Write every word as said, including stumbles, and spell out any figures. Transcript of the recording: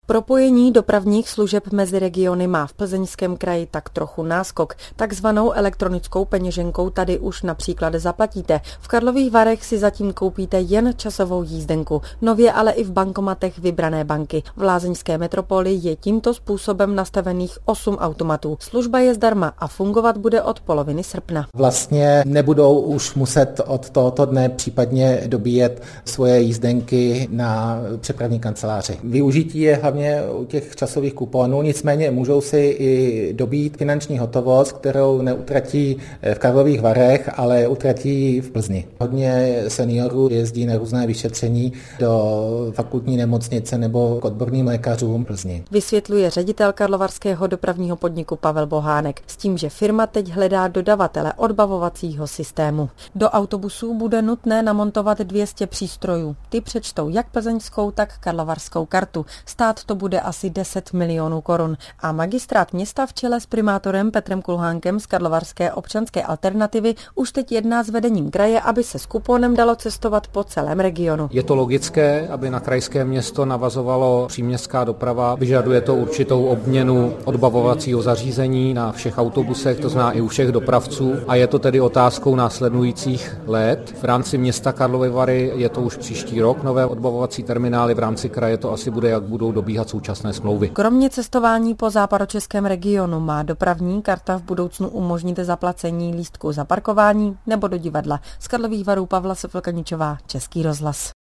Propojení dopravních služeb mezi regiony má v Plzeňském kraji tak trochu náskok. Takzvanou elektronickou peněženkou tady už například zaplatíte. V Karlových Varech si zatím koupíte jen časovou jízdenku. Nově ale i v bankomatech vybrané banky. V lázeňské metropoli je tímto způsobem nastavených osm automatů. Služba je zdarma a fungovat bude od poloviny srpna. Vlastně nebudou už muset od tohoto dne případně dobíjet svoje jízdenky na přepravní kanceláři. Využití je hlavně u těch časových kuponů, nicméně můžou si i dobít finanční hotovost, kterou neutratí v Karlových Varech, ale utratí v Plzni. Hodně seniorů jezdí na různé vyšetření do fakultní nemocnice nebo k odborným lékařům v Plzni. Vysvětluje ředitel karlovarského dopravního podniku Pavel Bohánek s tím, že firma teď hledá dodavatele odbavovacího systému. Do autobusů bude nutné namontovat dvě stě přístrojů. Ty přečtou jak plzeňskou, tak karlovarskou kartu. Stát to bude asi deset milionů korun. A magistrát města v čele s primátorem Petrem Kulhánkem z karlovarské občanské alternativy už teď jedná s vedením kraje, aby se s kuponem dalo cestovat po celém regionu. Je to logické, aby na krajské město navazovalo příměstská doprava. Vyžaduje to určitou obměnu odbavovacího zařízení na všech autobusech, to znamená i u všech dopravců. A je to tedy otázkou následujících let. V rámci města Karlovy Vary je to už příští rok nové odbavovací terminály, v rámci kraje to asi bude, jak budou dobíhat současné smlouvy. Kromě cestování po západočeském regionu má dopravní karta v budoucnu umožnit zaplacení lístku za parkování nebo do divadla. Z Karlových Varů Pavla Sofilkaničová, Český rozhlas.